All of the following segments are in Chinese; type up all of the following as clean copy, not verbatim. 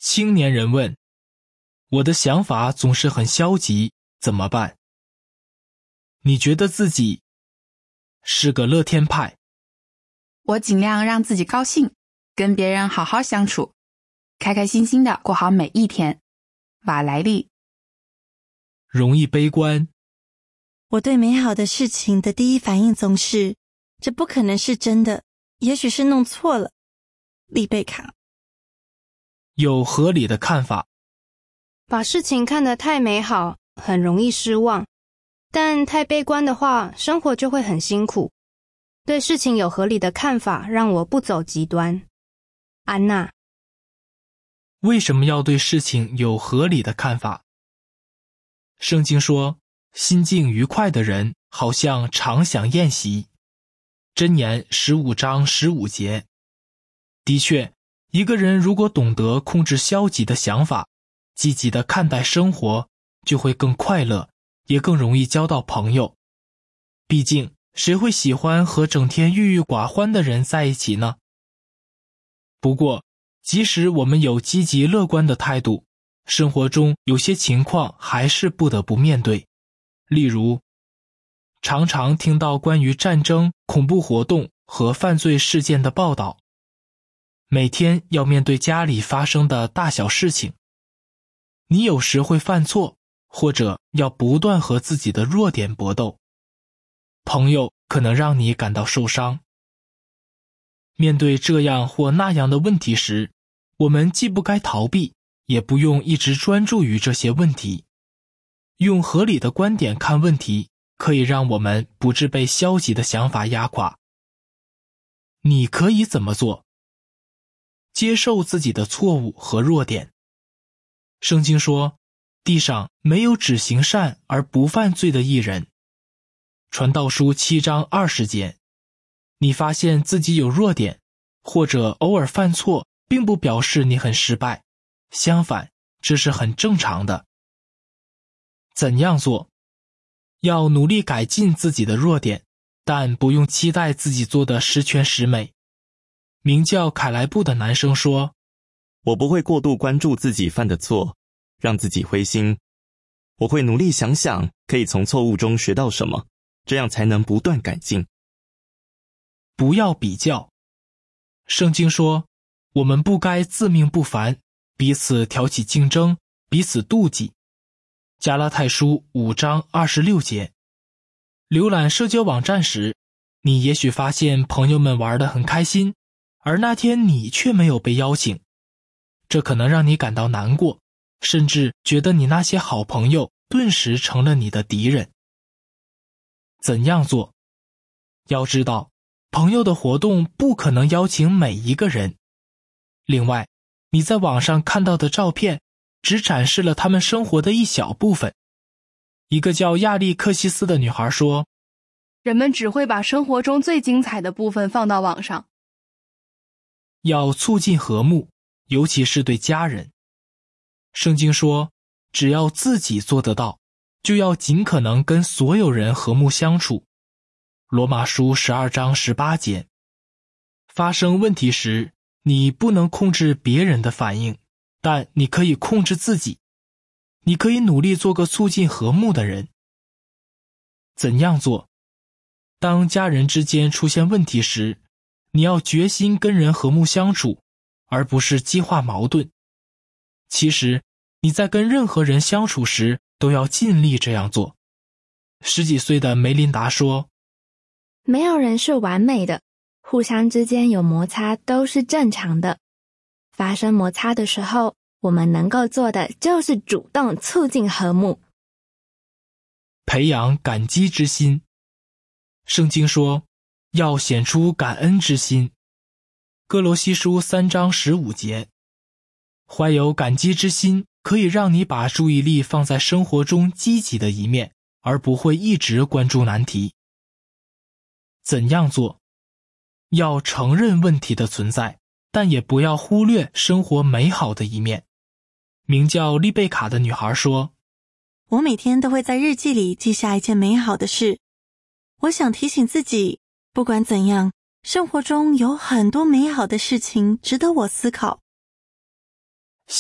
青年人问：我的想法总是很消极，怎么办？你觉得自己是个乐天派。 我尽量让自己高兴，跟别人好好相处，开开心心的过好每一天。瓦莱丽。 容易悲观。 我对美好的事情的第一反应总是，这不可能是真的，也许是弄错了。丽贝卡。 有合理的看法。 把事情看得太美好，很容易失望，但太悲观的话，生活就会很辛苦。对事情有合理的看法，让我不走极端。安娜。 为什么要对事情有合理的看法？圣经说，心境愉快的人好像常享宴席。箴言15章15节。的确，一个人如果懂得控制消极的想法，积极地看待生活，就会更快乐，也更容易交到朋友。毕竟，谁会喜欢和整天郁郁寡欢的人在一起呢？不过，即使我们有积极乐观的态度，生活中有些情况还是不得不面对。例如，常常听到关于战争、恐怖活动和犯罪事件的报道，每天要面对家里发生的大小事情。你有时会犯错，或者要不断和自己的弱点搏斗。朋友可能让你感到受伤。面对这样或那样的问题时，我们既不该逃避，也不用一直专注于这些问题。用合理的观点看问题，可以让我们不致被消极的想法压垮。你可以怎么做？接受自己的错误和弱点。圣经说，地上没有只行善而不犯罪的义人。传道书7章20节。你发现自己有弱点，或者偶尔犯错，并不表示你很失败，相反，这是很正常的。怎样做？要努力改进自己的弱点，但不用期待自己做得十全十美。名叫凯莱布的男生说， 我不会过度关注自己犯的错，让自己灰心。我会努力想想可以从错误中学到什么，这样才能不断改进。 不要比较。圣经说，我们不该自命不凡，彼此挑起竞争，彼此妒忌。加拉太书5章26节。浏览社交网站时，你也许发现朋友们玩得很开心，而那天你却没有被邀请。这可能让你感到难过，甚至觉得你那些好朋友顿时成了你的敌人。怎样做？要知道，朋友的活动不可能邀请每一个人。另外，你在网上看到的照片只展示了他们生活的一小部分。一个叫亚历克西斯的女孩说， 人们只会把生活中最精彩的部分放到网上。 要促进和睦，尤其是对家人。圣经说，只要自己做得到，就要尽可能跟所有人和睦相处。罗马书12章18节。发生问题时，你不能控制别人的反应，但你可以控制自己。你可以努力做个促进和睦的人。怎样做？当家人之间出现问题时，你要决心跟人和睦相处，而不是激化矛盾。其实，你在跟任何人相处时，都要尽力这样做。10几岁的梅琳达说， 没有人是完美的，互相之间有摩擦都是正常的。发生摩擦的时候，我们能够做的就是主动促进和睦。 培养感激之心。圣经说，要显出感恩之心。哥罗西书3章15节。怀有感激之心，可以让你把注意力放在生活中积极的一面，而不会一直关注难题。怎样做？要承认问题的存在，但也不要忽略生活美好的一面。名叫丽贝卡的女孩说， 我每天都会在日记里记下一件美好的事。我想提醒自己，不管怎样，生活中有很多美好的事情值得我思考。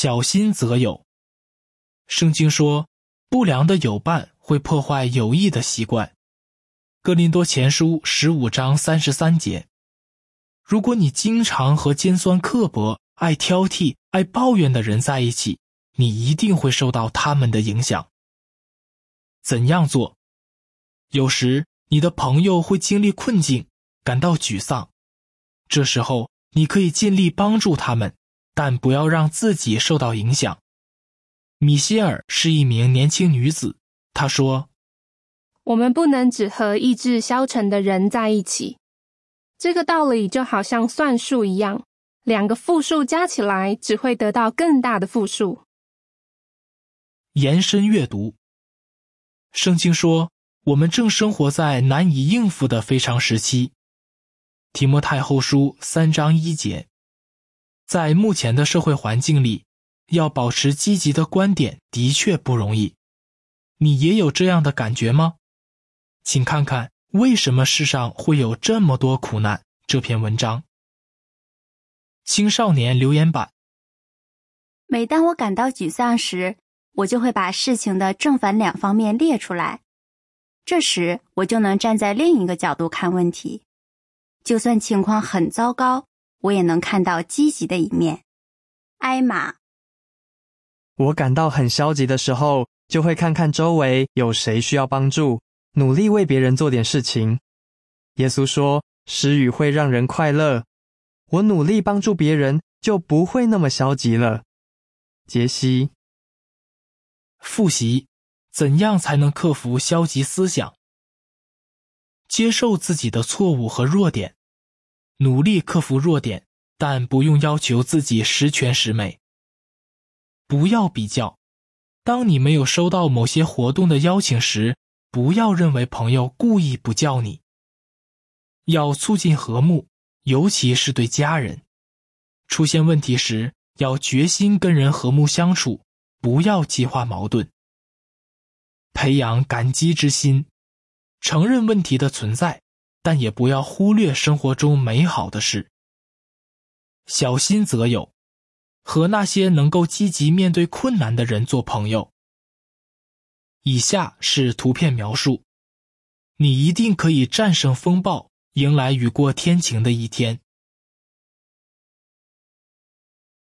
小心则有。圣经说，不良的友伴会破坏有益的习惯。哥林多前书15章33节。如果你经常和尖酸刻薄、爱挑剔、爱抱怨的人在一起，你一定会受到他们的影响。怎样做？有时你的朋友会经历困境，感到沮丧。这时候你可以尽力帮助他们，但不要让自己受到影响。米歇尔是一名年轻女子，她说， 我们不能只和意志消沉的人在一起。这个道理就好像算术一样，2个负数加起来只会得到更大的负数。 延伸阅读。圣经说，我们正生活在难以应付的非常时期。提摩太后书3章1节。在目前的社会环境里，要保持积极的观点的确不容易。你也有这样的感觉吗？请看看为什么世上会有这么多苦难这篇文章。青少年留言板。 每当我感到沮丧时，我就会把事情的正反两方面列出来。这时我就能站在另一个角度看问题。就算情况很糟糕，我也能看到积极的一面。艾玛。 我感到很消极的时候，就会看看周围有谁需要帮助，努力为别人做点事情。耶稣说，施予会让人快乐。我努力帮助别人，就不会那么消极了。杰西。 复习，怎样才能克服消极思想？接受自己的错误和弱点，努力克服弱点，但不用要求自己十全十美。不要比较，当你没有收到某些活动的邀请时，不要认为朋友故意不叫你。要促进和睦，尤其是对家人。出现问题时，要决心跟人和睦相处，不要激化矛盾。培养感激之心，承认问题的存在，但也不要忽略生活中美好的事。小心则有，和那些能够积极面对困难的人做朋友。以下是图片描述，你一定可以战胜风暴，迎来雨过天晴的一天。